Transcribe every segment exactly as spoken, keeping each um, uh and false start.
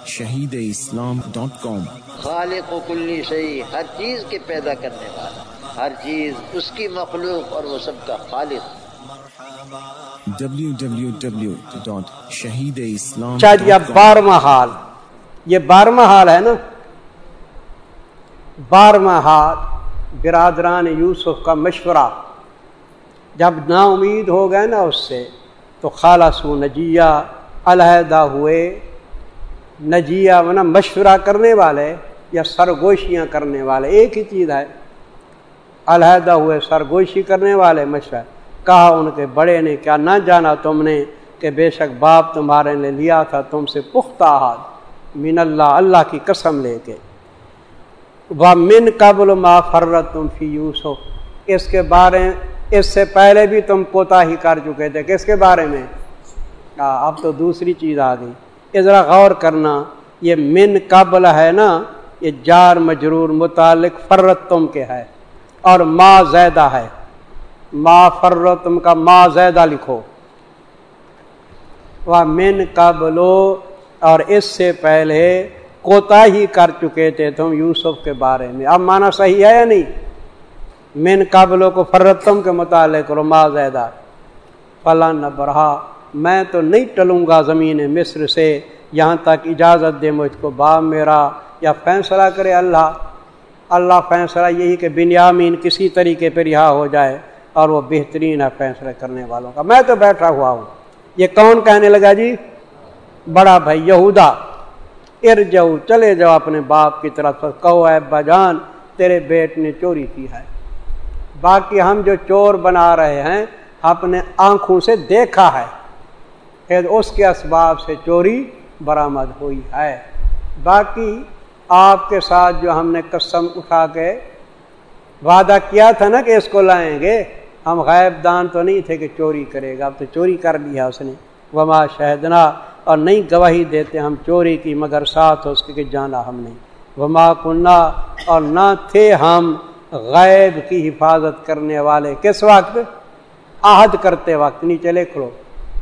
شہید اسلام ڈاٹ کام۔ خالق و کلی شیء، ہر چیز کے پیدا کرنے والا، ہر چیز اس کی مخلوق اور وہ سب کا خالق۔ W W W dot Shaheed Islam چاہیے اب بارہواں حال، یہ بارہواں حال ہے نا، بارہواں حال برادران یوسف کا مشورہ، جب نا امید ہو گئے نا اس سے تو خالصو نجیہ، علیحدہ ہوئے۔ نجیہ ورنہ مشورہ کرنے والے یا سرگوشیاں کرنے والے ایک ہی چیز ہے، علیحدہ ہوئے سرگوشی کرنے والے مشورہ۔ کہا ان کے بڑے نے، کیا نہ جانا تم نے کہ بے شک باپ تمہارے نے لیا تھا تم سے پختہ عہد، من اللہ، اللہ کی قسم لے کے، وَمِن قَبْلُ مَا فَرَّطْتُمْ فِي یوسف، اس کے بارے اس سے پہلے بھی تم کوتاہی کر چکے تھے، کس کے بارے میں؟ اب تو دوسری چیز آ گئی، ذرا غور کرنا، یہ من قبل ہے نا، یہ جار مجرور متعلق فرتم کے ہے، اور ما زیدہ ہے، ما فرتم کا ما زیدہ لکھو، وَمِن قبل، اور اس سے پہلے کوتاہی کر چکے تھے تم یوسف کے بارے میں۔ اب معنی صحیح ہے یا نہیں؟ من قبلوں کو فرتم کے متعلق کرو، ما زیدہ، فلن نبرہا، میں تو نہیں ٹلوں گا زمین مصر سے یہاں تک اجازت دے مجھ کو باپ میرا، یا فیصلہ کرے اللہ، اللہ فیصلہ یہی کہ بنیامین کسی طریقے پہ رہا ہو جائے، اور وہ بہترین ہے فیصلہ کرنے والوں کا، میں تو بیٹھا ہوا ہوں۔ یہ کون کہنے لگا جی؟ بڑا بھائی یہودا، ارجعوا، چلے جاؤ اپنے باپ کی طرف، کہو اے ابا جان تیرے بیٹ نے چوری کی ہے، باقی ہم جو چور بنا رہے ہیں اپنے آنکھوں سے دیکھا ہے، پھر اس کے اسباب سے چوری برآمد ہوئی ہے، باقی آپ کے ساتھ جو ہم نے قسم اٹھا کے وعدہ کیا تھا نا کہ اس کو لائیں گے، ہم غیب دان تو نہیں تھے کہ چوری کرے گا، اب تو چوری کر لیا اس نے، وما شہدنا، اور نہیں گواہی دیتے ہم چوری کی مگر ساتھ اس کے کہ جانا ہم نے، وما کننا، اور نہ تھے ہم غیب کی حفاظت کرنے والے، کس وقت؟ عہد کرتے وقت، نیچے لکھ لو،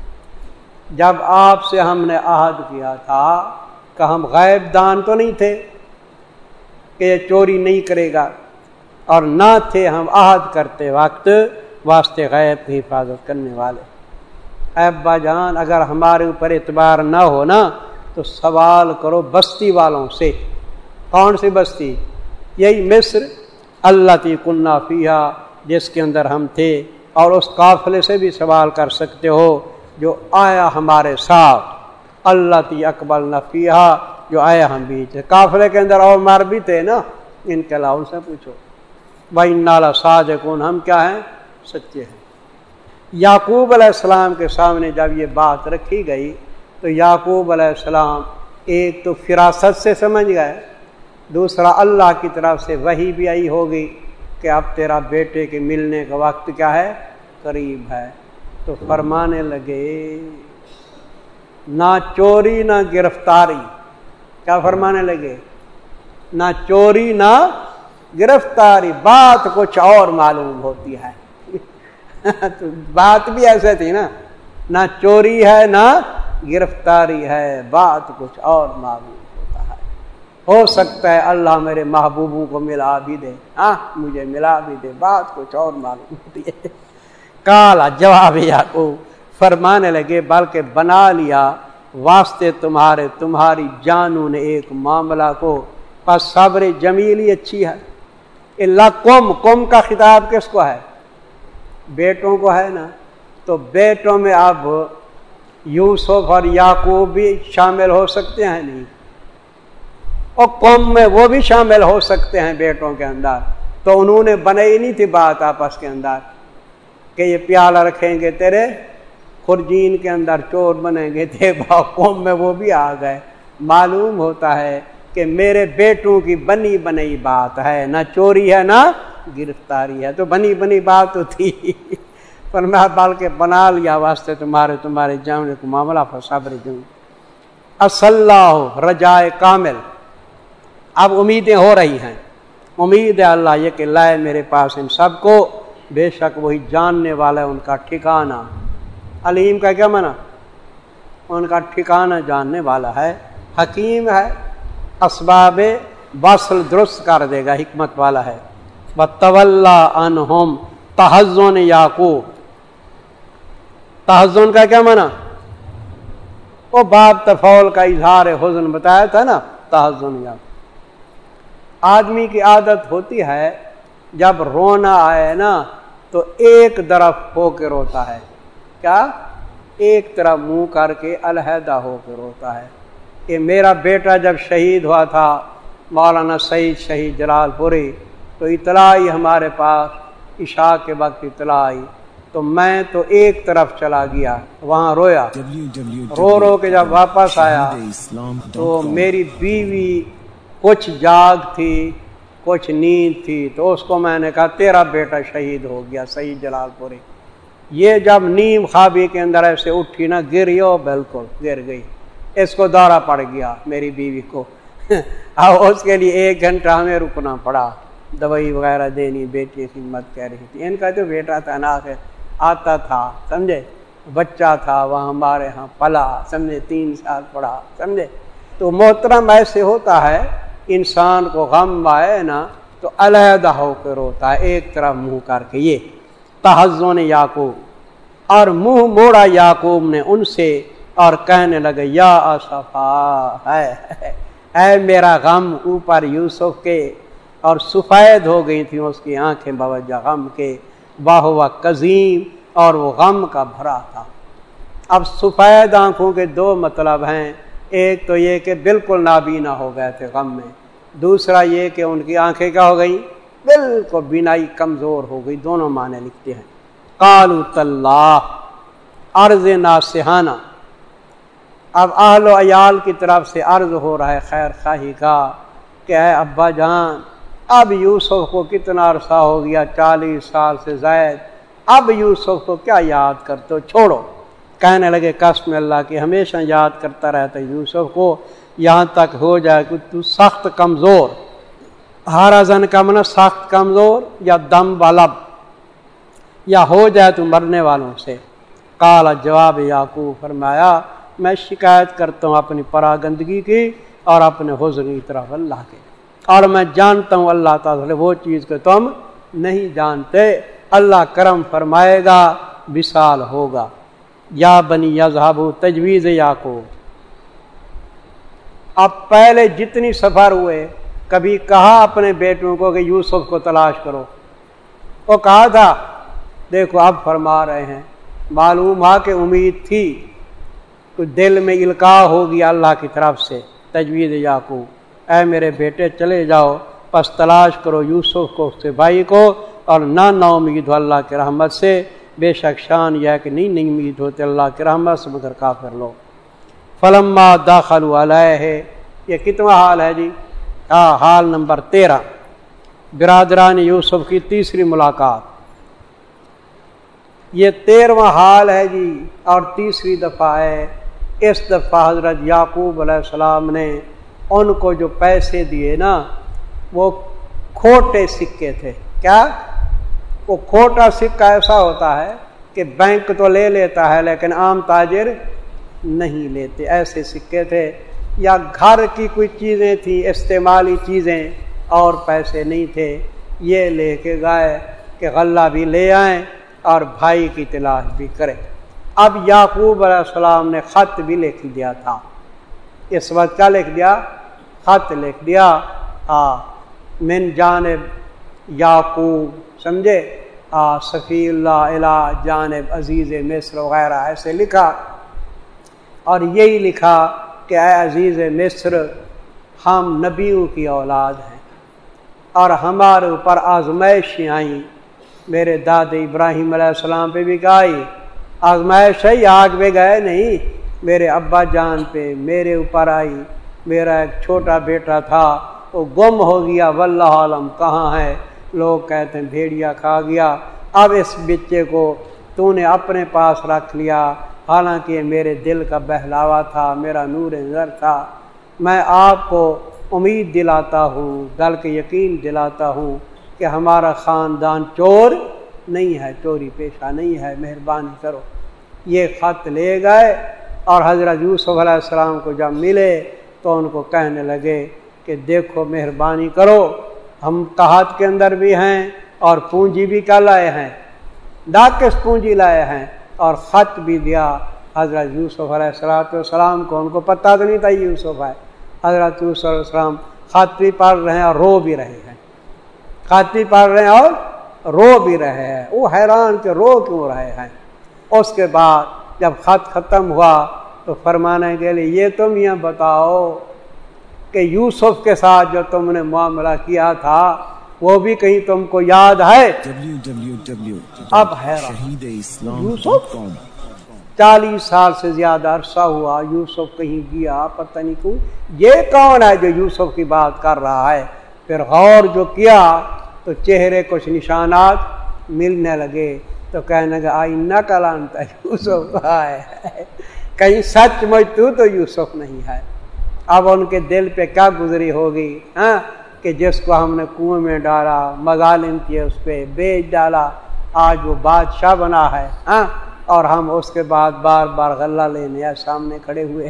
جب آپ سے ہم نے عہد کیا تھا کہ ہم غیب دان تو نہیں تھے کہ یہ چوری نہیں کرے گا، اور نہ تھے ہم عہد کرتے وقت واسطے غیب کی حفاظت کرنے والے۔ اے ابا جان اگر ہمارے اوپر اعتبار نہ ہو نا تو سوال کرو بستی والوں سے۔ کون سی بستی؟ یہی مصر، التی کننا فیہا، جس کے اندر ہم تھے، اور اس قافلے سے بھی سوال کر سکتے ہو جو آیا ہمارے ساتھ، التی اقبلنا فیہا، جو آیا ہم بھی تھے، قافلے کے اندر اور مر بھی تھے نا، ان کے علاوہ ان سے پوچھو۔ وَإِنَّا لَصَادِقُونَ، ہم کیا ہیں؟ سچے ہیں۔ یعقوب علیہ السلام کے سامنے جب یہ بات رکھی گئی تو یعقوب علیہ السلام ایک تو فراست سے سمجھ گئے، دوسرا اللہ کی طرف سے وحی بھی آئی ہوگی کہ اب تیرا بیٹے کے ملنے کا وقت کیا ہے؟ قریب ہے، تو فرمانے لگے نہ چوری نہ گرفتاری، کیا فرمانے لگے؟ نہ چوری نہ گرفتاری، بات کچھ اور معلوم ہوتی ہے تو بات بھی ایسے تھی نا، نہ چوری ہے نہ گرفتاری ہے، بات کچھ اور معلوم ہوتا ہے، ہو سکتا ہے اللہ میرے محبوبوں کو ملا بھی دے، ہاں مجھے ملا بھی دے، بات کچھ اور معلوم ہوتی ہے۔ کالا، جواب یعقوب فرمانے لگے بلکہ بنا لیا واسطے تمہارے تمہاری جانوں نے ایک معاملہ کو، پس صبر جمیل ہی اچھی ہے۔ اللہ قوم، قوم کا خطاب کس کو ہے؟ بیٹوں کو ہے نا، تو بیٹوں میں اب یوسف اور یعقوب بھی شامل ہو سکتے ہیں نہیں، اور قوم میں وہ بھی شامل ہو سکتے ہیں بیٹوں کے اندر، تو انہوں نے بنائی نہیں تھی بات آپس کے اندر کہ یہ پیالہ رکھیں گے تیرے خرجین کے اندر چور بنیں گے تھے، قوم میں وہ بھی آ گئے۔ معلوم ہوتا ہے کہ میرے بیٹوں کی بنی بنی بات ہے، نہ چوری ہے نہ گرفتاری ہے، تو بنی بنی بات تو تھی، فرمایا بلکہ بنا لیا واسطے تمہارے تمہارے جاننے کو معاملہ، فصبر جمیل۔ اصلہ رجائے کامل، اب امیدیں ہو رہی ہیں، امید ہے اللہ یہ کہ لائے میرے پاس ان سب کو، بے شک وہی جاننے والا ہے ان کا ٹھکانہ۔ علیم کا کیا معنی؟ ان کا ٹھکانہ جاننے والا ہے، حکیم ہے، اسباب وصل درست کر دے گا، حکمت والا ہے۔ وَتَوَلَّا عَنْهُمْ تَحَزُّنِ یعقوب، تحزن کا کیا معنی؟ وہ باب تفول کا اظہار حزن بتایا تھا نا، تحزن یعقوب۔ آدمی کی عادت ہوتی ہے جب رونا آئے نا تو ایک طرف ہو کے روتا ہے، کیا؟ ایک طرف منہ کر کے علیحدہ ہو کے روتا ہے۔ کہ میرا بیٹا جب شہید ہوا تھا مولانا سعید شہید جلال پوری، تو اطلاع آئی ہمارے پاس، عشاء کے وقت اطلاع آئی، تو میں تو ایک طرف چلا گیا، وہاں رویا، رو رو کے جب واپس آیا تو میری بیوی کچھ جاگ تھی کچھ نیند تھی، تو اس کو میں نے کہا تیرا بیٹا شہید ہو گیا سعید جلال پوری۔ یہ جب نیم خوابی کے اندر ایسے اٹھی نا، گری ہو، بالکل گر گئی، اس کو دورہ پڑ گیا میری بیوی کو۔ اب اس کے لیے ایک گھنٹہ ہمیں رکنا پڑا، دوائی وغیرہ دینی، بیٹی کی مت کہہ رہی تھی، ان کا تو بیٹا تھا نا، آتا تھا، سمجھے، بچہ تھا وہاں ہمارے ہاں پلا، سمجھے، تین سال پڑا، سمجھے۔ تو محترم ایسے ہوتا ہے، انسان کو غم آئے نا تو علیحدہ ہو کے روتا ہے، ایک طرف منہ کر کے۔ یہ تحزن یعقوب، اور منہ موڑا یعقوب نے ان سے اور کہنے لگے یا اسفا، ہے اے میرا غم اوپر یوسف کے، اور سفید ہو گئی تھیں اس کی آنکھیں باوجہ غم کے، واہوا قزیم، اور وہ غم کا بھرا تھا۔ اب سفید آنکھوں کے دو مطلب ہیں، ایک تو یہ کہ بالکل نابینا ہو گئے تھے غم میں، دوسرا یہ کہ ان کی آنکھیں کیا ہو گئیں، بالکل بینائی کمزور ہو گئی، دونوں معنی لکھتے ہیں۔ قالوا تاللہ، عرض ناصحانہ، اب اہل و عیال کی طرف سے عرض ہو رہا ہے خیر خواہی کا کہ اے ابا جان، اب یوسف کو کتنا عرصہ ہو گیا، چالیس سال سے زائد، اب یوسف کو کیا یاد کرتے ہو، چھوڑو۔ کہنے لگے قسم اللہ کی ہمیشہ یاد کرتا رہتا یوسف کو، یہاں تک ہو جائے کہ تو سخت کمزور، ہارازن کا معنی سخت کمزور یا دم والب، یا ہو جائے تو مرنے والوں سے۔ قال، جواب یعقوب فرمایا میں شکایت کرتا ہوں اپنی پراگندگی کی اور اپنے حزن کی طرف اللہ کے، اور میں جانتا ہوں اللہ تعالی وہ چیز کہ تم نہیں جانتے، اللہ کرم فرمائے گا، وصال ہوگا۔ یا بنی یذہبوا، تجویز یعقوب۔ اب پہلے جتنی سفر ہوئے کبھی کہا اپنے بیٹوں کو کہ یوسف کو تلاش کرو، وہ کہا تھا، دیکھو اب فرما رہے ہیں، معلوم ہوا کہ امید تھی، تو دل میں القاء ہو گیا اللہ کی طرف سے، تجویز یعقوب، اے میرے بیٹے چلے جاؤ، پس تلاش کرو یوسف کو، اس کے بھائی کو، اور نہ نا امید ہو اللہ کی رحمت سے، بے شک شان یہ ہے کہ نہیں نہیں امید ہوتے اللہ کی رحمت سے مگر کافر لوگ۔ فلما داخلوا علیہ، یہ کتنا حال ہے جی؟ ہاں، حال نمبر تیرہ، برادران یوسف کی تیسری ملاقات، یہ تیرواں حال ہے جی، اور تیسری دفعہ ہے۔ اس دفعہ حضرت یعقوب علیہ السلام نے ان کو جو پیسے دیے نا وہ کھوٹے سکے تھے۔ کیا؟ وہ کھوٹا سکہ ایسا ہوتا ہے کہ بینک تو لے لیتا ہے لیکن عام تاجر نہیں لیتے، ایسے سکے تھے، یا گھر کی کوئی چیزیں تھیں استعمالی چیزیں اور پیسے نہیں تھے، یہ لے کے گئے کہ غلہ بھی لے آئیں اور بھائی کی تلاش بھی کریں۔ اب یعقوب علیہ السلام نے خط بھی لکھ دیا تھا، اس وقت کیا لکھ دیا؟ خط لکھ دیا، آ من جانب یعقوب، سمجھے، آ صفی اللہ الی جانب عزیز مصر وغیرہ ایسے لکھا، اور یہی لکھا کہ اے عزیز مصر، ہم نبیوں کی اولاد ہیں اور ہمارے اوپر آزمائشیں آئیں، میرے داد ابراہیم علیہ السلام پہ بھی آئی آزمائش، ہے آگ پہ گئے نہیں، میرے ابا جان پہ میرے اوپر آئی، میرا ایک چھوٹا بیٹا تھا وہ گم ہو گیا، واللہ عالم کہاں ہے، لوگ کہتے ہیں بھیڑیا کھا گیا، اب اس بچے کو تو نے اپنے پاس رکھ لیا، حالانکہ میرے دل کا بہلاوا تھا، میرا نور نظر تھا، میں آپ کو امید دلاتا ہوں، بلکہ یقین دلاتا ہوں کہ ہمارا خاندان چور نہیں ہے، چوری پیشہ نہیں ہے، مہربانی کرو۔ یہ خط لے گئے اور حضرت یوسف علیہ السلام کو جب ملے تو ان کو کہنے لگے کہ دیکھو مہربانی کرو، ہم تحت کے اندر بھی ہیں اور پونجی بھی کیا لائے ہیں، ناقص پونجی لائے ہیں، اور خط بھی دیا حضرت یوسف علیہ الصلوۃ والسلام کو۔ ان کو پتہ تو نہیں تھا یوسف ہے۔ حضرت یوسف علیہ السلام خط بھی پڑھ رہے ہیں اور رو بھی رہے ہیں، خط بھی پڑھ رہے ہیں اور رو بھی رہے ہیں۔ وہ حیران کہ رو کیوں رہے ہیں۔ اس کے بعد جب خط ختم ہوا تو فرمانے کے لیے یہ تم یہ بتاؤ کہ یوسف کے ساتھ جو تم نے معاملہ کیا تھا وہ بھی کہیں تم کو یاد ہے؟ اب شہید اسلام یوسف چالیس سال سے زیادہ عرصہ ہوا یوسف کہیں گیا پتہ نہیں کیوں، یہ کون ہے جو یوسف کی بات کر رہا ہے؟ پھر غور جو کیا تو چہرے کچھ نشانات ملنے لگے، تو کہنے لگا آئینہ کلانتا یوسف ہے، کہیں سچ مجھ تو تو یوسف نہیں ہے۔ اب ان کے دل پہ کیا گزری ہوگی ہاں کہ جس کو ہم نے کنویں میں ڈالا، مظالم کیے اس پہ، بیچ ڈالا، آج وہ بادشاہ بنا ہے ہاں، اور ہم اس کے بعد بار بار غلہ لینے سامنے کھڑے ہوئے۔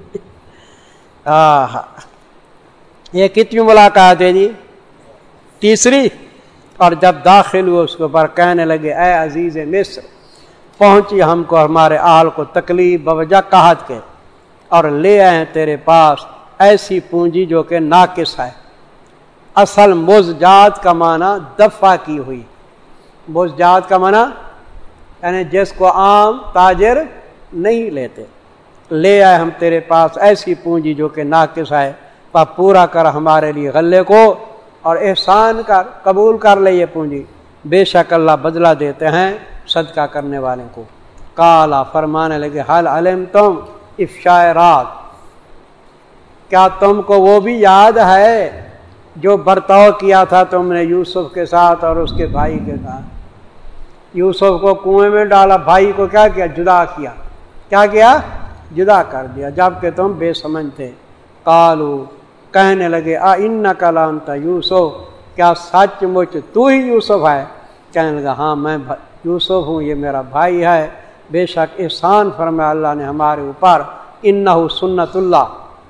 یہ کتنی ملاقات ہے جی؟ تیسری۔ اور جب داخل ہوئے اس کے اوپر کہنے لگے اے عزیز مصر، پہنچی ہم کو ہمارے آل کو تکلیف بوجہ قحط کے، اور لے آئے تیرے پاس ایسی پونجی جو کہ ناقص ہے۔ اصل مزجات کا معنی دفع کی ہوئی، مزجات کا معنی یعنی جس کو عام تاجر نہیں لیتے۔ لے آئے ہم تیرے پاس ایسی پونجی جو کہ ناقص ہے، پا پورا کر ہمارے لیے غلے کو اور احسان کر، قبول کر لے یہ پونجی، بے شک اللہ بدلہ دیتے ہیں صدقہ کرنے والے کو۔ کالا فرمانے لگے حل علم تم افشاء رات، کیا تم کو وہ بھی یاد ہے جو برتاؤ کیا تھا تم نے یوسف کے ساتھ اور اس کے بھائی کے ساتھ؟ یوسف کو کنویں میں ڈالا، بھائی کو کیا کیا؟ جدا کیا۔ کیا کیا؟ جدا کر دیا، جبکہ تم بے سمجھ تھے۔ قالو کہنے لگے آ انک لانت یوسف، کیا سچ مچ تو ہی یوسف ہے؟ کہنے لگا ہاں میں یوسف ہوں، یہ میرا بھائی ہے، بے شک احسان فرمایا اللہ نے ہمارے اوپر، انہ سنت اللہ،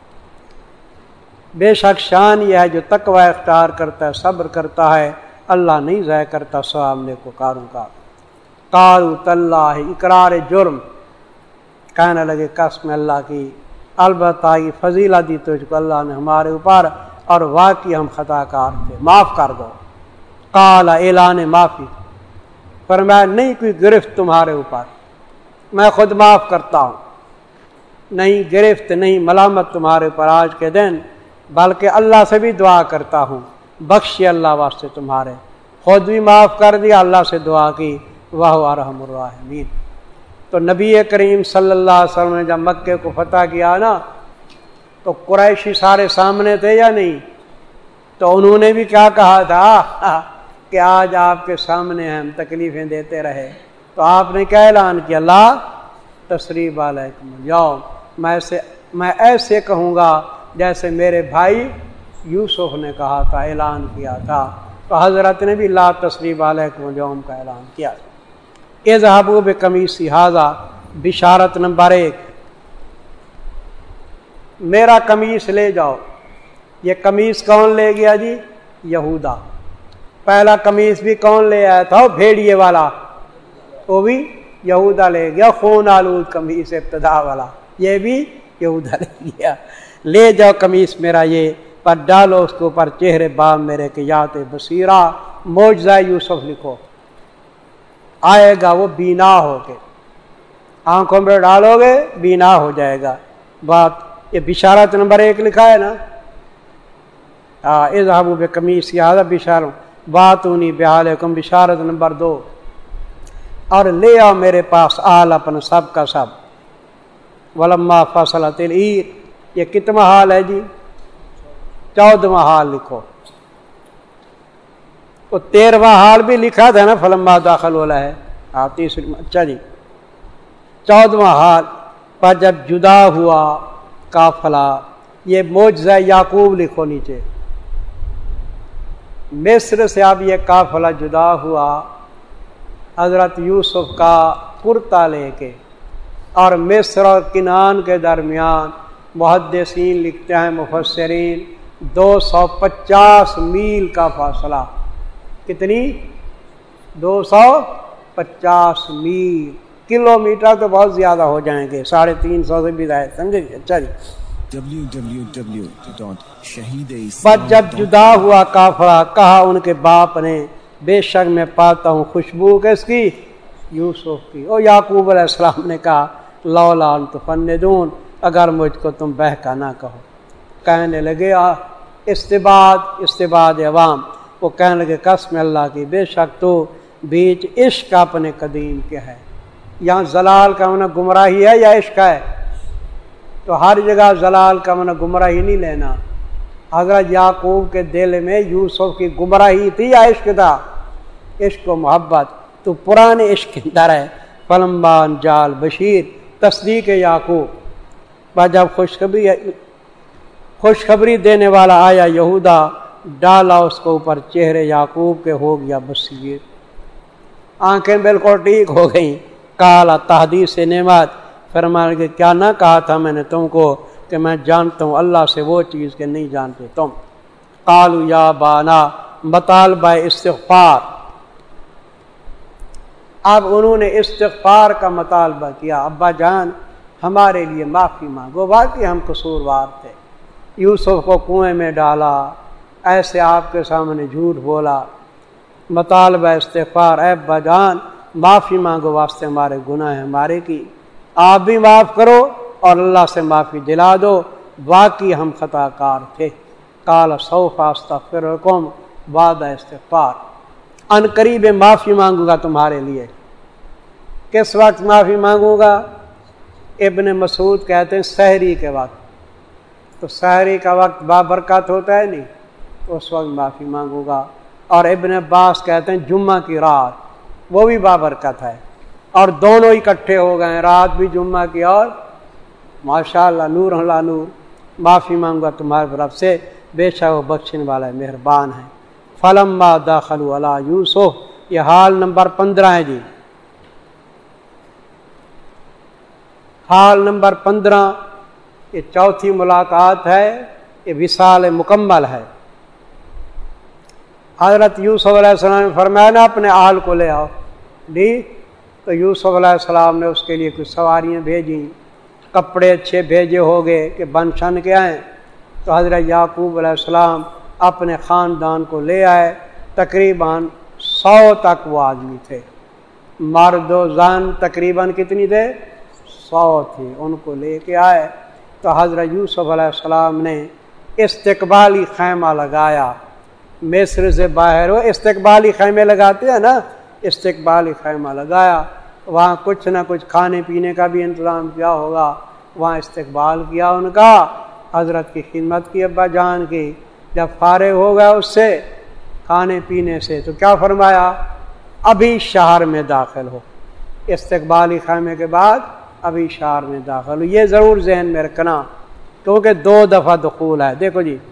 بے شک شان یہ ہے جو تقوی اختیار کرتا ہے، صبر کرتا ہے، اللہ نہیں ضائع کرتا ثواب نیکوکاروں کا۔ قالوا تاللہ، اقرار جرم، کہنے لگے قسم اللہ کی، البتہ یہ فضیلت دی تجھ کو اللہ نے ہمارے اوپر، اور واقعی ہم خطا کار تھے، معاف کر دو۔ قال اعلان معافی، فرمایا نہیں کوئی گرفت تمہارے اوپر، میں خود معاف کرتا ہوں، نہیں گرفت نہیں ملامت تمہارے اوپر آج کے دن، بلکہ اللہ سے بھی دعا کرتا ہوں، بخشی اللہ واسطے تمہارے، خود بھی معاف کر دیا، اللہ سے دعا کی، واہ ارحم الراحمین۔ تو نبی کریم صلی اللہ علیہ وسلم نے جب مکے کو فتح کیا نا تو قریشی سارے سامنے تھے یا نہیں؟ تو انہوں نے بھی کیا کہا تھا کہ آج آپ کے سامنے ہم تکلیفیں دیتے رہے، تو آپ نے کیا اعلان کیا؟ لا تثریب علیکم اليوم، میں ایسے میں ایسے کہوں گا جیسے میرے بھائی یوسف نے کہا تھا، اعلان کیا تھا۔ تو حضرت نے بھی لا تثریب علیکم اليوم کا اعلان کیا۔ اذهبوا بقمیصی ھذا، بشارت نمبر ایک، میرا قمیص لے جاؤ۔ یہ قمیص کون لے گیا جی؟ یہودا۔ پہلا قمیص بھی کون لے آیا تھا؟ بھیڑیے والا، وہ بھی یہودا لے گیا، خون آلود قمیص ابتدا والا، یہ بھی یہودا لے گیا۔ لے جاؤ قمیص میرا یہ، پر ڈالو اس کے اوپر چہرے بام میرے کہ یات بصیرہ، معجزہ یوسف لکھو، آئے گا وہ بینا ہو کے، آنکھوں میں ڈالو گے بینا ہو جائے گا۔ بات یہ بشارت نمبر ایک لکھا ہے نا، اذهبوا بقمیصی ھذا بشارت واتونی بحالکم، بشارت نمبر دو، اور لے آؤ میرے پاس آل اپنا سب کا سب۔ ولما فصلت العیر، یہ کتنا حال ہے جی؟ چودواں حال لکھو۔ وہ تیرواں حال بھی لکھا تھا نا، فلما داخل والا ہے، ہاں تیسری، اچھا جی۔ چودواں حال پر جب جدا ہوا قافلہ، یہ معجزہ یعقوب لکھو نیچے، مصر سے اب یہ قافلہ جدا ہوا حضرت یوسف کا کرتا لے کے، اور مصر اور کنعان کے درمیان محدثین لکھتے ہیں مفسرین دو سو پچاس میل کا فاصلہ. کتنی؟ دو سو پچاس میل. کلو میٹر تو بہت زیادہ ہو جائیں گے، ساڑھے تین سو سے بھی زائد، سمجھے؟ اچھا جی. W W W dot Shaheed بس جب جدا ہوا کافرہ کہا ان کے باپ نے بے شک میں پاتا ہوں خوشبو کس کی؟ یوسف کی. اور یعقوب علیہ السلام نے کہا لولا ان تفندون، اگر مجھ کو تم بہکا نہ کہو. کہنے لگے استباد استباد عوام، وہ کہنے لگے قسم اللہ کی بے شک تو بیچ عشق اپنے قدیم کے ہے. یہاں زلال کا معنی گمراہی ہے یا عشق ہے؟ تو ہر جگہ زلال کا معنی گمراہی نہیں لینا. حضرت یعقوب کے دل میں یوسف کی گمراہی تھی یا عشق تھا؟ عشق و محبت. تو پرانے عشق کے اندر ہے. فلمبان جال بشیر، تصدیق یعقوب. بعد جب خوشخبری خوشخبری دینے والا آیا یہودا، ڈالا اس کو اوپر چہرے یعقوب کے، ہو گیا بصیر، آنکھیں بالکل ٹھیک ہو گئیں. کالا تحدیث نعمت، فرمانے کہ کیا نہ کہا تھا میں نے تم کو کہ میں جانتا ہوں اللہ سے وہ چیز کہ نہیں جانتے تم. قالوا یا بانا، مطالبہ استغفار. اب انہوں نے استغفار کا مطالبہ کیا، ابا جان ہمارے لیے معافی مانگو، واقعی ہم قصوروار تھے. یوسف کو کنویں میں ڈالا، ایسے آپ کے سامنے جھوٹ بولا. مطالبہ استغفار، اے ابا جان معافی مانگو واسطے ہمارے گناہ ہمارے کی، آپ بھی معاف کرو اور اللہ سے معافی دلا دو، واقعی ہم خطا کار تھے. قال سوف استغفر لکم بعد استغفار، ان قریب معافی مانگوں گا تمہارے لیے. کس وقت معافی مانگوں گا؟ ابن مسعود کہتے ہیں سحری کے وقت. تو سحری کا وقت بابرکت ہوتا ہے نہیں، اس وقت معافی مانگوں گا. اور ابن عباس کہتے ہیں جمعہ کی رات، وہ بھی بابرکت ہے. اور دونوں اکٹھے ہو گئے، رات بھی جمعہ کی اور ماشاءاللہ نور اللہ نور. معافی مانگا تمہارے طرف سے، بے شک وہ بخشنے والا ہے، مہربان ہے. فلما داخلوا علی یوسف، یہ حال نمبر پندرہ ہے جی. حال نمبر پندرہ، یہ چوتھی ملاقات ہے، یہ وصال مکمل ہے. حضرت یوسف علیہ السلام نے فرمایا نا اپنے آل کو لے آؤ جی. تو یوسف علیہ السلام نے اس کے لیے کچھ سواریاں بھیجیں، کپڑے اچھے بھیجے ہو گئے کہ بن شن کے آئیں. تو حضرت یعقوب علیہ السلام اپنے خاندان کو لے آئے. تقریباً سو تک وہ آدمی تھے، مرد و زن تقریباً کتنی تھے؟ سو تھے. ان کو لے کے آئے تو حضرت یوسف علیہ السلام نے استقبالی خیمہ لگایا. مصر سے باہر وہ استقبالی خیمے لگاتے ہیں نا، استقبالی خیمہ لگایا. وہاں کچھ نہ کچھ کھانے پینے کا بھی انتظام کیا ہوگا. وہاں استقبال کیا ان کا، حضرت کی خدمت کی ابا جان کی. جب فارغ ہو گیا اس سے کھانے پینے سے تو کیا فرمایا؟ ابھی شہر میں داخل ہو. استقبالی خیمے کے بعد ابھی شہر میں داخل ہو. یہ ضرور ذہن میں رکھنا کیونکہ دو دفعہ دخول ہے. دیکھو جی،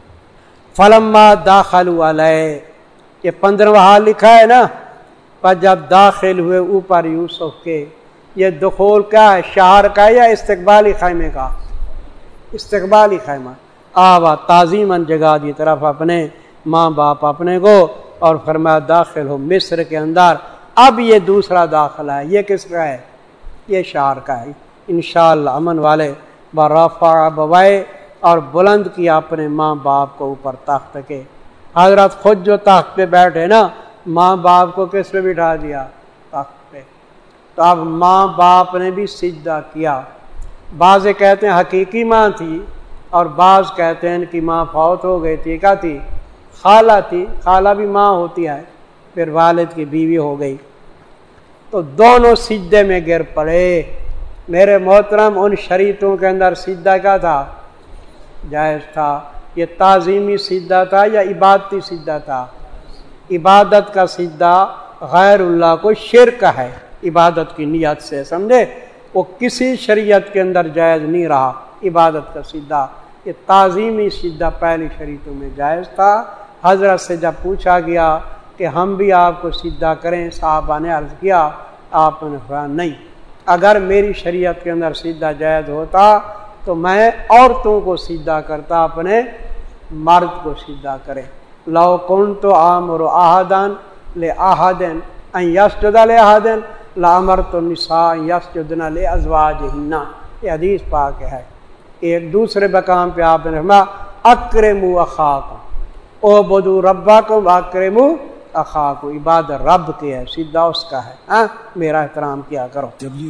فلما داخلوا علیہ، یہ پندرہواں حال لکھا ہے نا. پر جب داخل ہوئے اوپر یوسف کے، یہ دخول کیا ہے؟ شہر کا یا استقبالی خیمے کا؟ استقبالی خیمہ. آوا تعظیماً جگہ دی طرف اپنے ماں باپ اپنے کو، اور فرمایا داخل ہو مصر کے اندر. اب یہ دوسرا داخلہ ہے. یہ کس کا ہے؟ یہ شہر کا ہے. انشاءاللہ امن والے. برفع بوائے، اور بلند کیا اپنے ماں باپ کو اوپر تخت کے. حضرت خود جو تخت پہ بیٹھے نا، ماں باپ کو کس پہ بٹھا دیا؟ تخت پہ. تو اب ماں باپ نے بھی سجدہ کیا. بعض کہتے ہیں حقیقی ماں تھی، اور بعض کہتے ہیں ان کی ماں فوت ہو گئی تھی. کیا تھی؟ خالہ تھی. خالہ بھی ماں ہوتی ہے، پھر والد کی بیوی ہو گئی. تو دونوں سجدے میں گر پڑے. میرے محترم، ان شریعتوں کے اندر سجدہ کیا تھا؟ جائز تھا. یہ تعظیمی سجدہ تھا یا عبادتی سجدہ تھا؟ عبادت کا سجدہ غیر اللہ کو شرک ہے عبادت کی نیت سے، سمجھے؟ وہ کسی شریعت کے اندر جائز نہیں رہا عبادت کا سجدہ. یہ تعظیمی سجدہ پہلی شریعتوں میں جائز تھا. حضرت سے جب پوچھا گیا کہ ہم بھی آپ کو سجدہ کریں، صحابہ نے عرض کیا، آپ نے فرمایا نہیں، اگر میری شریعت کے اندر سجدہ جائز ہوتا تو میں عورتوں کو سیدھا کرتا، اپنے مرد کو سیدھا کرے. لو کنت آمر احدن لاحدن ان یسجد لاحدن لامرت النساء ان یسجدن لازواجہن. یہ حدیث پاک ہے. ایک دوسرے مقام پہ آپ نے فرمایا اکرموا اخاکم اعبدوا ربکم واکرموا اخاکم. عبادت رب کی ہے، سیدھا اس کا ہے. ہاں میرا احترام کیا کرو.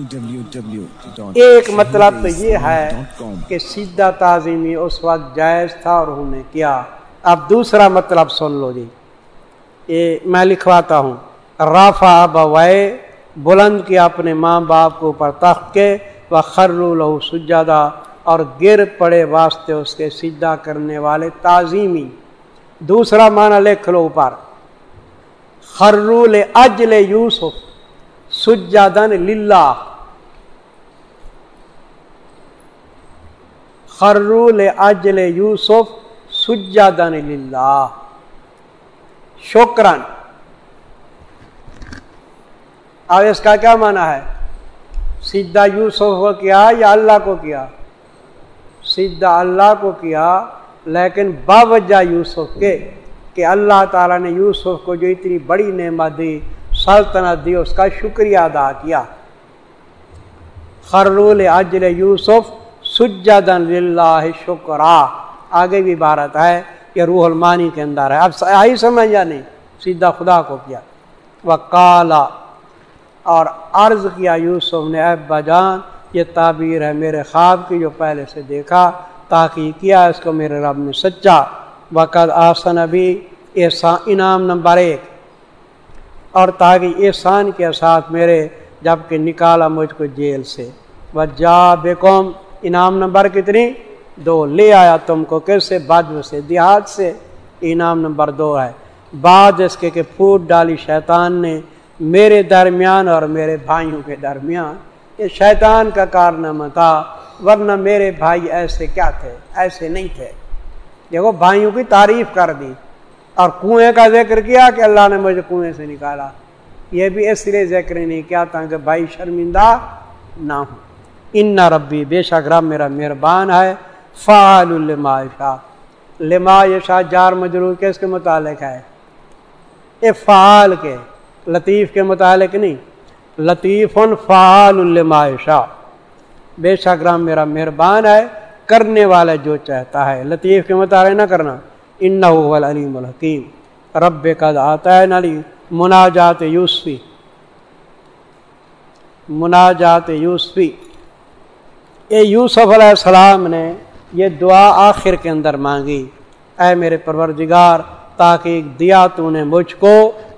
ایک مطلب تو یہ ہے کہ سیدھا تعظیمی اس وقت جائز تھا اور انہوں نے کیا. اب دوسرا مطلب سن لو جی، یہ میں لکھواتا ہوں. رافع ابوائے، بلند کیا اپنے ماں باپ کو اوپر تخت کے، وخروا لہ سجدا، اور گر پڑے واسطے اس کے سجدہ کرنے والے تعظیمی. دوسرا معنی لکھ لو اوپر، خروا لاجل یوسف سجدا للہ. خروا لاجل یوسف سجدا للہ شکران. اب اس کا کیا معنی ہے؟ سجدہ یوسف کو کیا یا اللہ کو کیا؟ سجدہ اللہ کو کیا، لیکن باوجہ یوسف کے کہ اللہ تعالیٰ نے یوسف کو جو اتنی بڑی نعمت دی، سلطنت دی، اس کا شکریہ ادا کیا. خروا لاجل یوسف سجدا للہ شکرا. آگے بھی عبارت ہے، یہ روح المانی کے اندر ہے. اب آئی سمجھ یا نہیں؟ سیدھا خدا کو کیا. وقال، اور عرض کیا یوسف نے، اے ابا جان یہ تعبیر ہے میرے خواب کی جو پہلے سے دیکھا، تحقیق کیا اس کو میرے رب نے سچا. وقد آسن ابھی احسان، انعام نمبر ایک، اور تاکہ احسان کے ساتھ میرے جب کہ نکالا مجھ کو جیل سے. وجا بکم، انعام نمبر کتنی؟ دو، لے آیا تم کو کس سے؟ بدو سے، دیہات سے. انعام نمبر دو ہے بعد اس کے کہ پھوٹ ڈالی شیطان نے میرے درمیان اور میرے بھائیوں کے درمیان. یہ شیطان کا کارنامہ تھا، ورنہ میرے بھائی ایسے کیا تھے؟ ایسے نہیں تھے. دیکھو بھائیوں کی تعریف کر دی، اور کنویں کا ذکر کیا کہ اللہ نے مجھے کنویں سے نکالا. یہ بھی اس لیے ذکر نہیں کیا تاکہ بھائی شرمندہ نہ ہوں. ان ربی، بے شک رب میرا مہربان ہے، فعال لما یشاء. لما یشاء جار مجرور کس کے متعلق ہے؟ یہ فعال کے، لطیف کے متعلق نہیں. لطیف فعال لما یشاء، بے شک رب میرا مہربان ہے، کرنے والا جو چاہتا ہے. لطیف کے متعلق نہ کرنا. انہ هو العلیم الحکیم. رب قد آتینا لی مناجات یوسفی، مناجات یوسفی. اے یوسف علیہ السلام نے یہ دعا آخر کے اندر مانگی، اے میرے پروردگار تاکہ دیا تو نے مجھ کو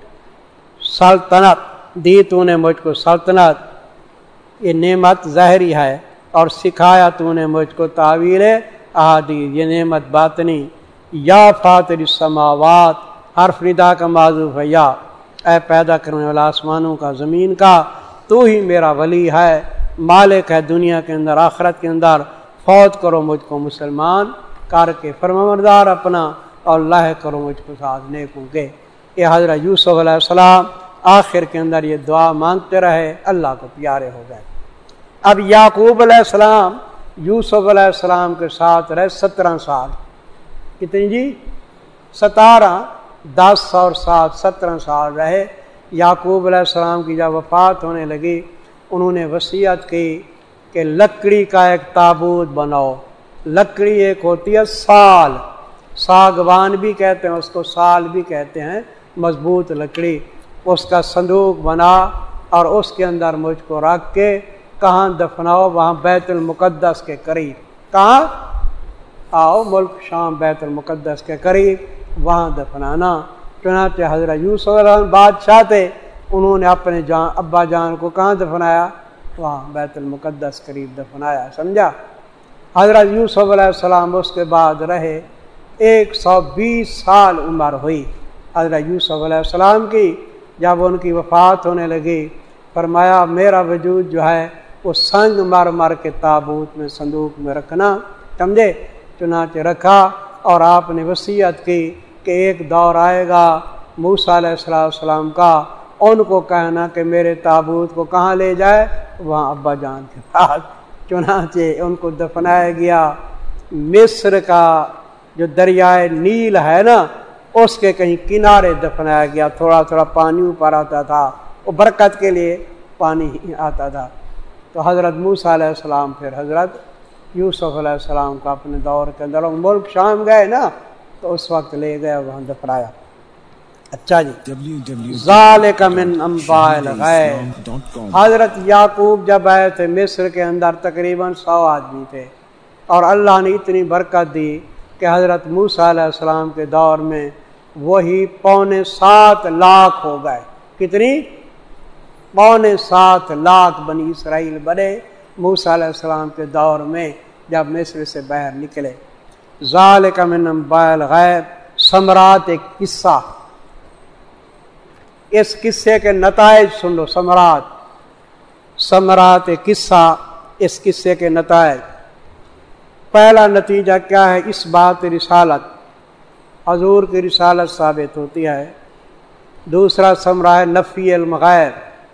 سلطنت، دی تو نے مجھ کو سلطنت، یہ نعمت ظاہری ہے، اور سکھایا تو نے مجھ کو تعویل احادیث، یہ نعمت باطنی. یا فاطر السماوات، حرف ندا کا معذوف ہے یا، اے پیدا کرنے والا آسمانوں کا زمین کا، تو ہی میرا ولی ہے، مالک ہے دنیا کے اندر آخرت کے اندر. فوت کرو مجھ کو مسلمان کر کے فرمانبردار اپنا، اور لاحق کرو مجھ کو ساتھ نیکوں کے. یہ حضرت یوسف علیہ السلام آخر کے اندر یہ دعا مانگتے رہے، اللہ کو پیارے ہو گئے. اب یعقوب علیہ السلام یوسف علیہ السلام کے ساتھ رہے سترہ سال. کتنی جی؟ ستارہ، دس اور سات سترہ سال رہے. یعقوب علیہ السلام کی جب وفات ہونے لگی، انہوں نے وصیت کی کہ لکڑی کا ایک تابوت بناؤ. لکڑی ایک ہوتی ہے سال، ساگوان بھی کہتے ہیں اس کو، سال بھی کہتے ہیں، مضبوط لکڑی. اس کا صندوق بنا اور اس کے اندر مجھ کو رکھ کے کہاں دفناؤ؟ وہاں بیت المقدس کے قریب. کہاں؟ آؤ ملک شام، بیت المقدس کے قریب، وہاں دفنانا. چنانچہ حضرت یوسف علیہ السلام بادشاہ تھے، انہوں نے اپنے جان ابا جان کو کہاں دفنایا؟ وہاں بیت المقدس قریب دفنایا. سمجھا؟ حضرت یوسف علیہ السلام اس کے بعد رہے، ایک سو بیس سال عمر ہوئی حضرت یوسف علیہ السلام کی. جب ان کی وفات ہونے لگی، فرمایا میرا وجود جو ہے وہ سنگ مر مر کے تابوت میں، صندوق میں رکھنا. سمجھے؟ چنانچہ رکھا، اور آپ نے وصیت کی کہ ایک دور آئے گا موسیٰ علیہ السلام کا، ان کو کہنا کہ میرے تابوت کو کہاں لے جائے؟ وہاں ابا جان کے پاس. چنانچہ ان کو دفنایا گیا مصر کا جو دریائے نیل ہے نا اس کے کہیں کنارے دفنایا گیا. تھوڑا تھوڑا پانی اوپر آتا تھا, وہ برکت کے لیے پانی آتا تھا. تو حضرت موسیٰ علیہ السلام پھر حضرت یوسف علیہ السلام کا اپنے دور کے اندر ملک شام گئے نا تو اس وقت لے گئے وہاں دفنایا. اچھا جی, ذالک من انباء الغیب. حضرت یعقوب جب آئے تھے مصر کے اندر تقریباً سو آدمی تھے, اور اللہ نے اتنی برکت دی کہ حضرت موسیٰ علیہ السلام کے دور میں وہی پونے سات لاکھ ہو گئے. کتنی؟ پونے سات لاکھ بنی اسرائیل بنے موسیٰ علیہ السلام کے دور میں جب مصر سے باہر نکلے. ذالک من انباء الغیب. ثمرات ایک قصہ, اس قصے کے نتائج سن لو. ثمرات ثمرات قصہ, اس قصے کے نتائج. پہلا نتیجہ کیا ہے؟ اس بات رسالت, حضور کی رسالت ثابت ہوتی ہے. دوسرا ثمرہ ہے نفی علم غیب,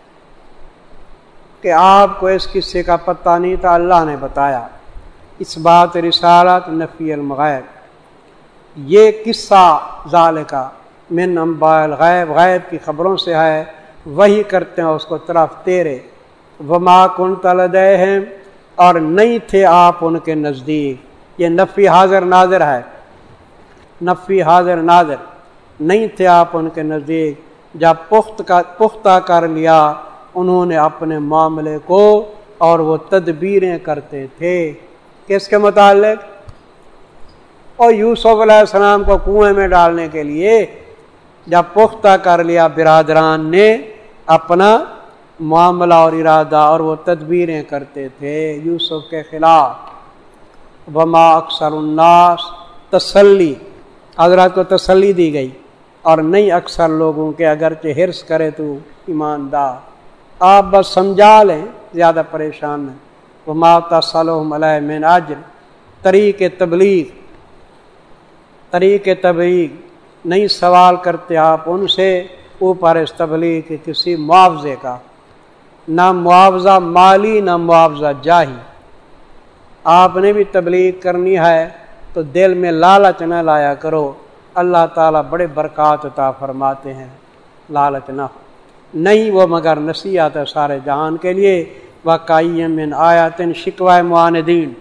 کہ آپ کو اس قصے کا پتہ نہیں تھا, اللہ نے بتایا. اس بات رسالت, نفی علم غیب. یہ قصہ ذالکا من انباء الغیب, غیب کی خبروں سے ہے, وہی کرتے ہیں اس کو طرف تیرے. وما کنت لدیہم, اور نہیں تھے آپ ان کے نزدیک. یہ نفی حاضر ناظر ہے, نفی حاضر ناظر. نہیں تھے آپ ان کے نزدیک جب پخت کا پختہ کر لیا انہوں نے اپنے معاملے کو, اور وہ تدبیریں کرتے تھے. کس کے متعلق؟ اور یوسف علیہ السلام کو کنویں میں ڈالنے کے لیے جب پختہ کر لیا برادران نے اپنا معاملہ اور ارادہ, اور وہ تدبیریں کرتے تھے یوسف کے خلاف. وما اکثر الناس, تسلی, حضرات کو تسلی دی گئی, اور نہیں اکثر لوگوں کے اگرچہ حرص کرے تو ایماندار. آپ بس سمجھا لیں, زیادہ پریشان نہیں. وما تصلهم علیہ من اجر, طریق تبلیغ, طریق تبلیغ نہیں سوال کرتے آپ ان سے اوپر اس تبلیغ کے کسی معاوضے کا, نہ معاوضہ مالی نہ معاوضہ جاہی. آپ نے بھی تبلیغ کرنی ہے تو دل میں لالچ نہ لایا کرو, اللہ تعالیٰ بڑے برکات عطا فرماتے ہیں, لالچ نہ ہو. نہیں وہ مگر نصیحت ہے سارے جہان کے لیے. وَقَيِّم مِّنْ آیَاتٍ, شکوائے معاندین,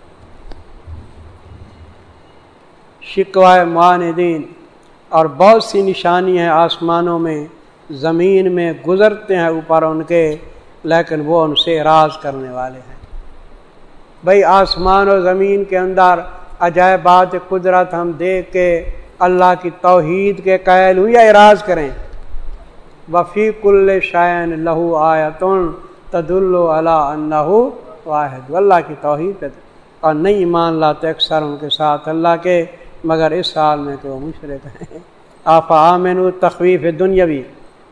شکوائے معاندین. اور بہت سی نشانی ہیں آسمانوں میں زمین میں, گزرتے ہیں اوپر ان کے, لیکن وہ ان سے اعراض کرنے والے ہیں. بھئی آسمان و زمین کے اندر عجائبات قدرت ہم دیکھ کے اللہ کی توحید کے قائل ہوں یا اعراض کریں؟ وفی کل شیء لہ آیۃ تدل علی انہ واحد, اللہ کی توحید پہ, اور نہیں ایمان لاتے اکثر ان کے ساتھ اللہ کے مگر اس حال میں کہ وہ مشرک ہیں. افآمنوا تخویف دنیاوی,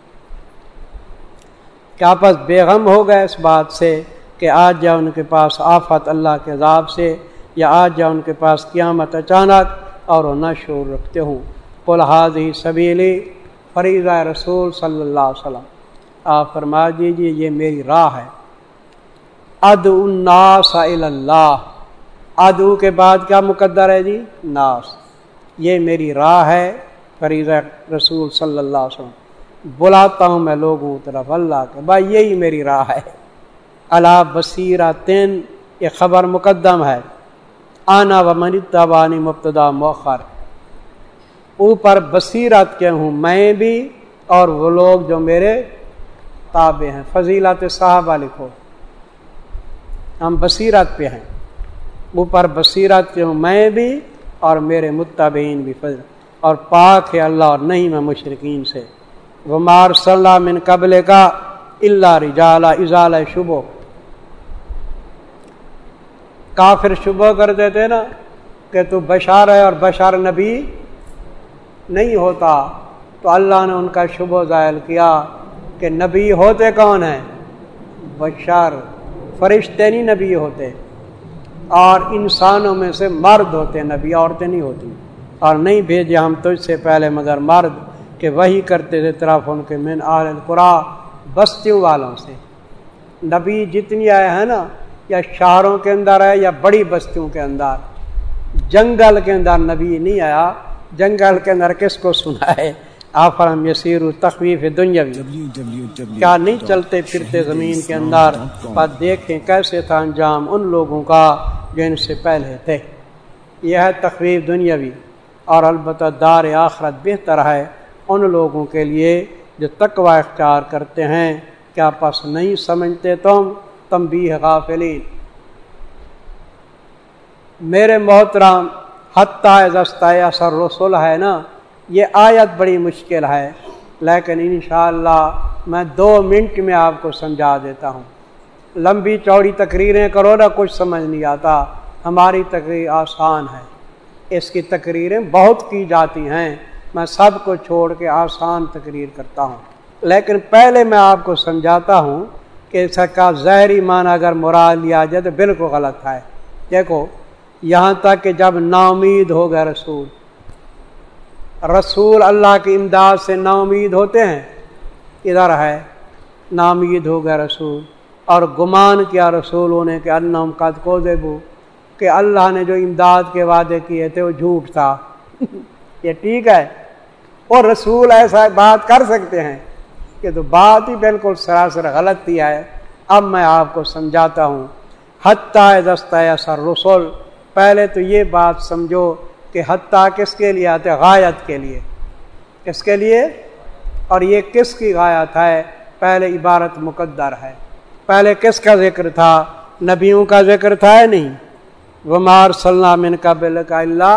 کیا پس بے غم ہو گئے اس بات سے کہ آج جائے ان کے پاس آفت اللہ کے عذاب سے, یا آج جائے ان کے پاس قیامت اچانک اور وہ نہ شعور رکھتے ہوں. قل ھذہ سبیلی, فریضہ رسول صلی اللہ علیہ وسلم, آپ فرما دیجیے یہ میری راہ ہے. ادعو الناس الی اللہ, ادعو کے بعد کیا مقدر ہے جی؟ ناس. یہ میری راہ ہے, فریضہ رسول صلی اللہ علیہ وسلم, بلاتا ہوں میں لوگوں طرف اللہ کے, بھائی یہی میری راہ ہے. علی بصیرتن, یہ خبر مقدم ہے. انا و من اتبعنی مبتدا مؤخر, اوپر بصیرت کے ہوں میں بھی اور وہ لوگ جو میرے تابع ہیں. فضیلت صحابہ لکھو, ہم بصیرت پہ ہیں. اوپر بصیرت کے ہوں میں بھی اور میرے متبعین بھی, فضل اور پاک ہے اللہ اور نہیں میں مشرکین سے. وما ارسلنا من قبل کا الا رجالا, ازالہ شبہ, کافر شبہ کر دیتے نا کہ تو بشار ہے اور بشار نبی نہیں ہوتا, تو اللہ نے ان کا شبہ زائل کیا کہ نبی ہوتے کون ہیں؟ بشر, فرشتے نہیں نبی ہوتے, اور انسانوں میں سے مرد ہوتے نبی, عورتیں نہیں ہوتی. اور نہیں بھیجے ہم تجھ سے پہلے مگر مرد, کہ وہی کرتے تھے طرف ان کے من اہل القریٰ, بستیوں والوں سے. نبی جتنی آئے ہیں نا یا شہروں کے اندر ہے یا بڑی بستیوں کے اندر. جنگل کے اندر نبی نہیں آیا. جنگل کے اندر کس کو سنا ہے؟ آفرم یسیرو تخویف دنیاوی، کیا نہیں چلتے پھرتے زمین کے اندر پر دیکھیں کیسے تھا انجام ان لوگوں کا جو ان سے پہلے تھے. یہ ہے تخویف دنیاوی. اور البتہ دار آخرت بہتر ہے ان لوگوں کے لیے جو تقوی اختیار کرتے ہیں. کیا پس نہیں سمجھتے تم؟ تنبیہ غافلین. میرے محترم حتیٰ اذا استیأس الرسل ہے نا، یہ آیت بڑی مشکل ہے، لیکن انشاءاللہ میں دو منٹ میں آپ کو سمجھا دیتا ہوں. لمبی چوڑی تقریریں کرو نا کچھ سمجھ نہیں آتا. ہماری تقریر آسان ہے، اس کی تقریریں بہت کی جاتی ہیں. میں سب کو چھوڑ کے آسان تقریر کرتا ہوں. لیکن پہلے میں آپ کو سمجھاتا ہوں کہ اس کا ظاہری معنی اگر مراد لیا جائے تو بالکل غلط ہے. دیکھو یہاں تک کہ جب نا امید ہو گئے رسول رسول اللہ کی امداد سے نا امید ہوتے ہیں. ادھر ہے نا امید ہو گئے رسول اور گمان کیا رسولوں نے کہ انہم قد کذبوا، کہ اللہ نے جو امداد کے وعدے کیے تھے وہ جھوٹ تھا. یہ ٹھیک ہے؟ اور رسول ایسا بات کر سکتے ہیں؟ کہ تو بات ہی بالکل سراسر غلط ہی ہے. اب میں آپ کو سمجھاتا ہوں. حتیٰ اذا استیأس الرسل، پہلے تو یہ بات سمجھو کہ حتیٰ کس کے لیے آتے؟ غایت کے لیے. کس کے لیے؟ اور یہ کس کی غایت ہے؟ پہلے عبارت مقدر ہے. پہلے کس کا ذکر تھا؟ نبیوں کا ذکر تھا یا نہیں؟ وما ارسلنا من قبلک الا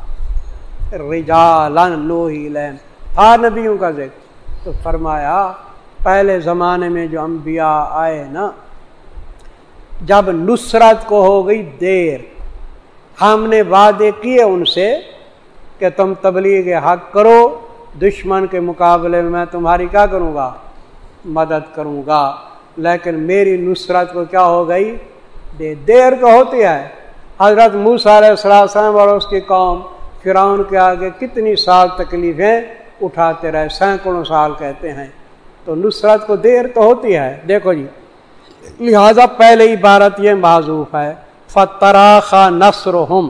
رجالا نوحی الیہم، تھا نبیوں کا ذکر. تو فرمایا پہلے زمانے میں جو انبیاء آئے نا، جب نصرت کو ہو گئی دیر، ہم نے وعدے کیے ان سے کہ تم تبلیغ حق کرو، دشمن کے مقابلے میں میں تمہاری کیا کروں گا؟ مدد کروں گا. لیکن میری نصرت کو کیا ہو گئی؟ دے دیر تو ہوتی ہے. حضرت موسیٰ علیہ السلام اور اس کی قوم فرعون کے آگے کتنی سال تکلیفیں اٹھاتے رہے، سینکڑوں سال کہتے ہیں. تو نصرت کو دیر تو ہوتی ہے. دیکھو جی، لہذا پہلے عبارت یہ معذوف ہے، فَتَرَاخَا نَصْرُهُمْ.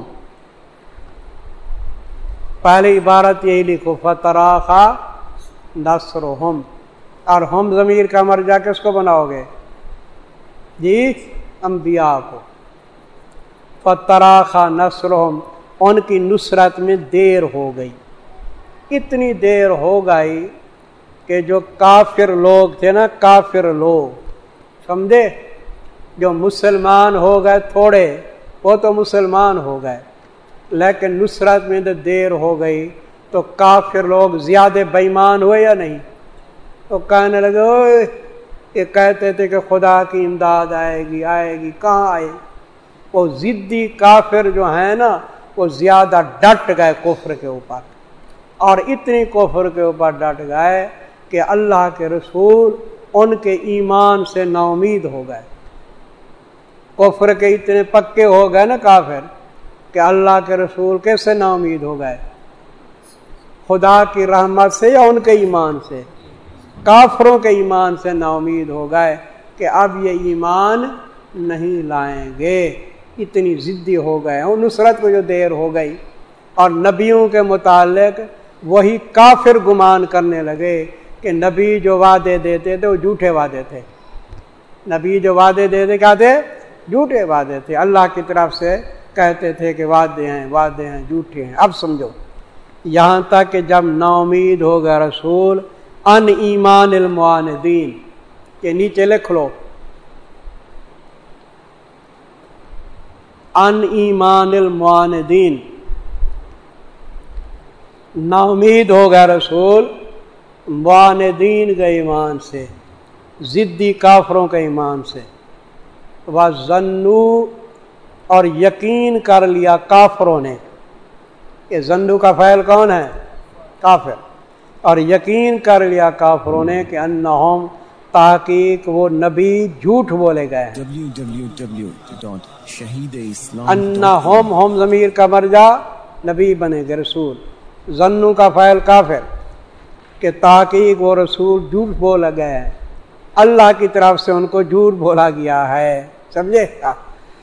پہلی عبارت یہی لکھو، فَتَرَاخَا نَصْرُهُمْ. اور ہم ضمیر کا مرجع کس کو بناؤ گے؟ جی انبیاء کو. فَتَرَاخَا نَصْرُهُمْ، ان کی نصرت میں دیر ہو گئی. اتنی دیر ہو گئی کہ جو کافر لوگ تھے نا، کافر لوگ سمجھے، جو مسلمان ہو گئے تھوڑے، وہ تو مسلمان ہو گئے، لیکن نصرت میں تو دیر ہو گئی. تو کافر لوگ زیادہ بے ایمان ہوئے یا نہیں؟ تو کہنے لگے اوئے، یہ کہتے تھے کہ خدا کی امداد آئے گی آئے گی، کہاں آئے؟ وہ ضدی کافر جو ہیں نا، وہ زیادہ ڈٹ گئے کفر کے اوپر، اور اتنی کفر کے اوپر ڈٹ گئے کہ اللہ کے رسول ان کے ایمان سے نا امید ہو گئے. کفر کے اتنے پکے ہو گئے نا کافر کہ اللہ کے رسول کیسے نا امید ہو گئے؟ خدا کی رحمت سے یا ان کے ایمان سے؟ کافروں کے ایمان سے نا امید ہو گئے کہ اب یہ ایمان نہیں لائیں گے. اتنی ضدی ہو گئے اور نصرت کو جو دیر ہو گئی. اور نبیوں کے متعلق وہی کافر گمان کرنے لگے کہ نبی جو وعدے دیتے تھے وہ جھوٹے وعدے تھے. نبی جو وعدے دیتے کیا تھے؟ جھوٹے وعدے تھے. اللہ کی طرف سے کہتے تھے کہ وعدے ہیں وعدے ہیں جھوٹے ہیں. اب سمجھو، یہاں تک کہ جب نا امید ہو گیا رسول ان ایمان المعاندین، کے نیچے لکھ لو ان ایمان المعاندین، نا امید ہو گیا رسول معاندین کے ایمان سے، ضدی کافروں کے ایمان سے. وَظَنُّوا، اور یقین کر لیا کافروں نے. یہ ظنّو کا فعل کون ہے؟ کافر. اور یقین کر لیا کافروں نے کہ انہم، تحقیق وہ نبی جھوٹ بولے گئے ہیں. W W W dot Shaheed Islam انہم، ہم ضمیر کا مرجع نبی بنے گے رسول. ظنّو کا فعل کافر، کہ تحقیق وہ رسول جھوٹ بولا گئے ہیں، اللہ کی طرف سے ان کو جھوٹ بولا گیا ہے. سمجھے؟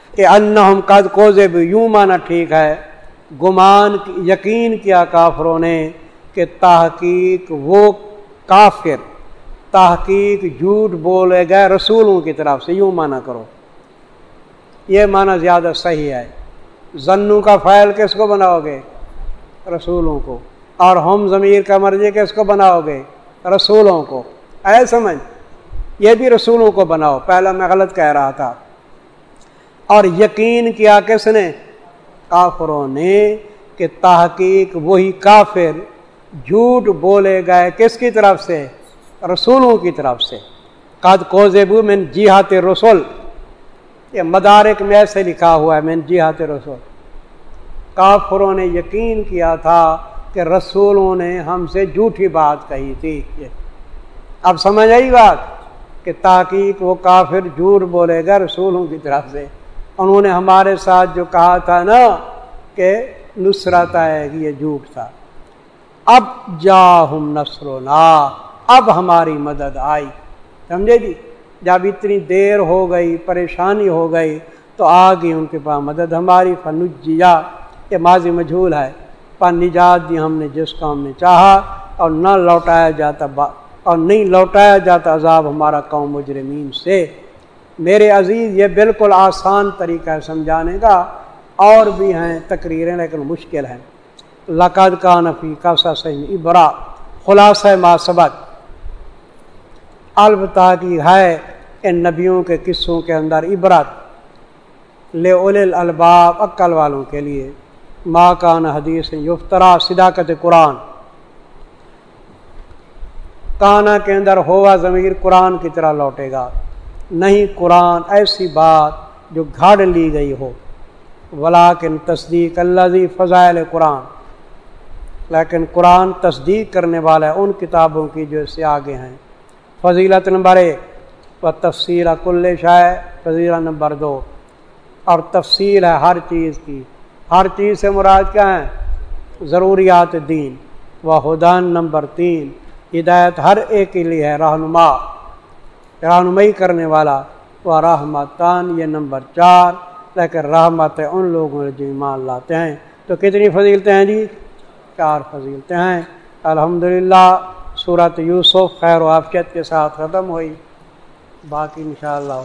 کہ انہم قد کوذب، یوں مانا ٹھیک ہے، گمان یقین کیا کافروں نے کہ تحقیق وہ کافر تحقیق جھوٹ بولے گئے رسولوں کی طرف سے، یوں مانا کرو، یہ مانا زیادہ صحیح ہے۔ ظنوں کا فعل کس کو بناؤ گے؟ رسولوں کو، اور ہم ضمیر کا مرجع کس کو بناؤ گے؟ رسولوں کو، اے سمجھ، یہ بھی رسولوں کو بناؤ، پہلا میں غلط کہہ رہا تھا۔ اور یقین کیا کس نے؟ کافروں نے، کہ تحقیق وہی کافر جھوٹ بولے گئے کس کی طرف سے؟ رسولوں کی طرف سے۔ قد کوذبوا من جہت الرسل، یہ مدارک میں ایسے لکھا ہوا ہے، من جہت الرسل، کافروں نے یقین کیا تھا کہ رسولوں نے ہم سے جھوٹی بات کہی تھی۔ اب سمجھ آئی بات کہ تحقیق وہ کافر جھوٹ بولے گا رسولوں کی طرف سے، انہوں نے ہمارے ساتھ جو کہا تھا نا کہ نصرت آئے گی، یہ جھوٹ تھا۔ اب جاہم نصرنا، اب ہماری مدد آئی، سمجھے جی؟ جب اتنی دیر ہو گئی، پریشانی ہو گئی، تو آ گئی ان کے پاس مدد ہماری، فنجیا، یہ ماضی مجہول ہے، پر نجات دی ہم نے جس کو ہم نے چاہا، اور نہ لوٹایا جاتا اور نہیں لوٹایا جاتا عذاب ہمارا قوم مجرمین سے۔ میرے عزیز، یہ بالکل آسان طریقہ ہے سمجھانے کا، اور بھی ہیں تقریریں لیکن مشکل ہیں۔ لقد کان فی قصصہم عبرۃ، خلاصہ ما سبق، البتہ کی ہے ان نبیوں کے قصوں کے اندر عبرت، لأولی الالباب، عقل والوں کے لیے، ما کان حدیث یفترا، صداقت قرآن، کانا کے اندر ہوا ضمیر قرآن کی طرح لوٹے گا، نہیں قرآن ایسی بات جو گھاڑ لی گئی ہو، ولیکن تصدیق الذی فضائل قرآن، لیکن قرآن تصدیق کرنے والا ہے ان کتابوں کی جو اس سے آگے ہیں۔ فضیلت نمبر ایک، و تفصیل کل شیء، فضیلت نمبر دو، اور تفصیل ہے ہر چیز کی، ہر چیز سے مراد کیا ہے؟ ضروریات دین، و ہدان نمبر تین، ہدایت ہر ایک کے لیے ہے، رہنما رہنمائی کرنے والا، و رحمتان، یہ نمبر چار، لیکن رحمت ہے ان لوگوں جو ایمان لاتے ہیں۔ تو کتنی فضیلتیں ہیں جی؟ چار فضیلتیں ہیں۔ الحمدللہ سورۃ یوسف خیر و عافیت کے ساتھ ختم ہوئی، باقی انشاءاللہ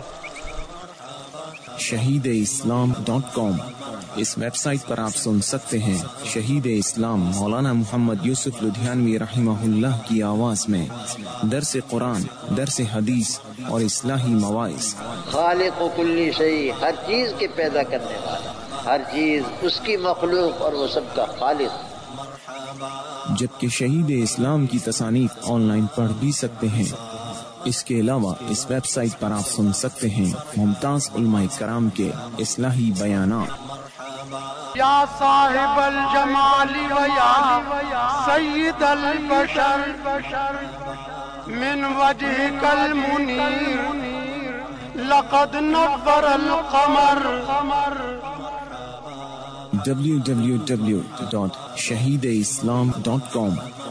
شہید اسلام ڈاٹ کام، اس ویب سائٹ پر آپ سن سکتے ہیں شہید اسلام مولانا محمد یوسف لدھیانوی رحمہ اللہ کی آواز میں درس قرآن، درس حدیث اور اصلاحی مواعظ۔ خالق و کلی شیء، ہر چیز کے پیدا کرنے والا، ہر چیز اس کی مخلوق اور وہ سب کا خالق۔ جبکہ شہید اسلام کی تصانیف آن لائن پڑھ بھی سکتے ہیں۔ اس کے علاوہ اس ویب سائٹ پر آپ سن سکتے ہیں ممتاز علماء کرام کے اصلاحی بیانات۔ یا صاحب الجمال و یا سید البشر من وجهک المنیر لقد نور القمر۔ ڈبلیو ڈبلیو ڈبلیو ڈاٹ شہید اسلام ڈاٹ کام